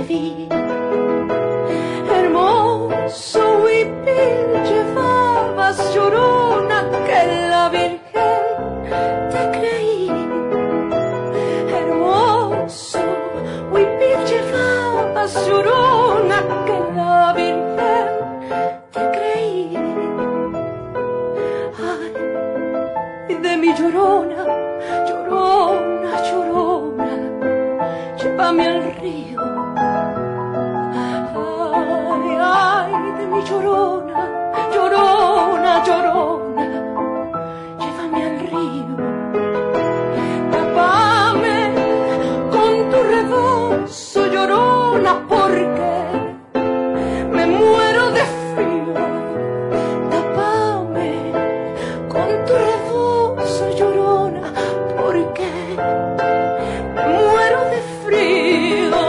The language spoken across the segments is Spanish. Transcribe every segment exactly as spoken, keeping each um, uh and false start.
vi. Hermoso huipil llevabas, llorona, que la Virgen te creí. Hermoso huipil llevabas, llorona, que la Virgen te creí. Ay, de mi llorona, llorona, llorona, llévame al río. Ay, ay, de mi llorona, llorona, llorona, llévame al río. Tápame con tu rebozo, llorona, porque me muero de frío. Tápame con tu rebozo, llorona, porque me muero de frío.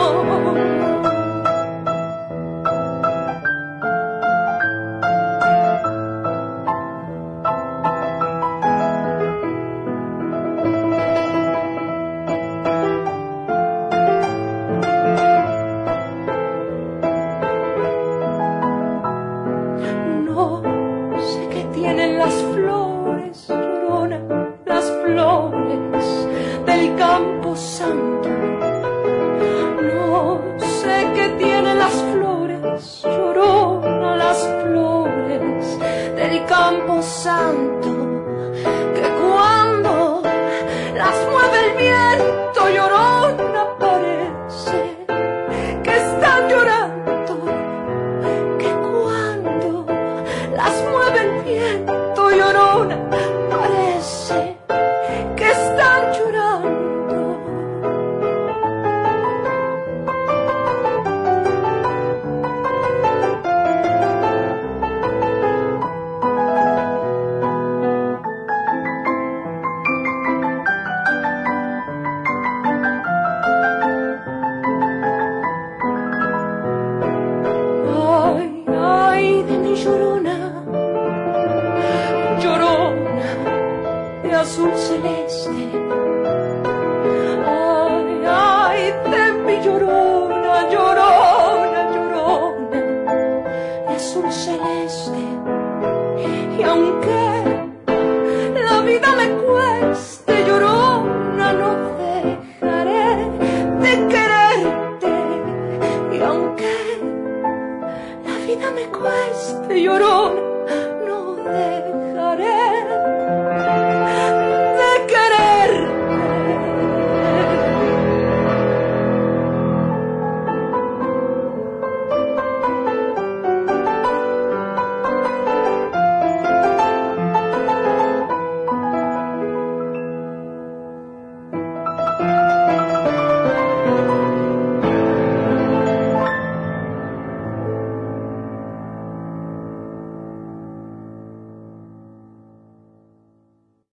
No sé qué tienen las flores, llorona, las flores del Campo Santo. No sé qué tienen las flores, llorona, las flores del Campo Santo, que cuando las mueve el viento, llorona, parece que están llorando, que cuando las mueve el viento, llorona, parece que están llorando. Ay, ay, de mi llorona, llorona de azul celeste. Ay, ay, de mi llorona, llorona, llorona de azul celeste. Y aunque la vida me cueste, llorona, no dejaré de quererte. Y aunque la vida me cueste, llorona,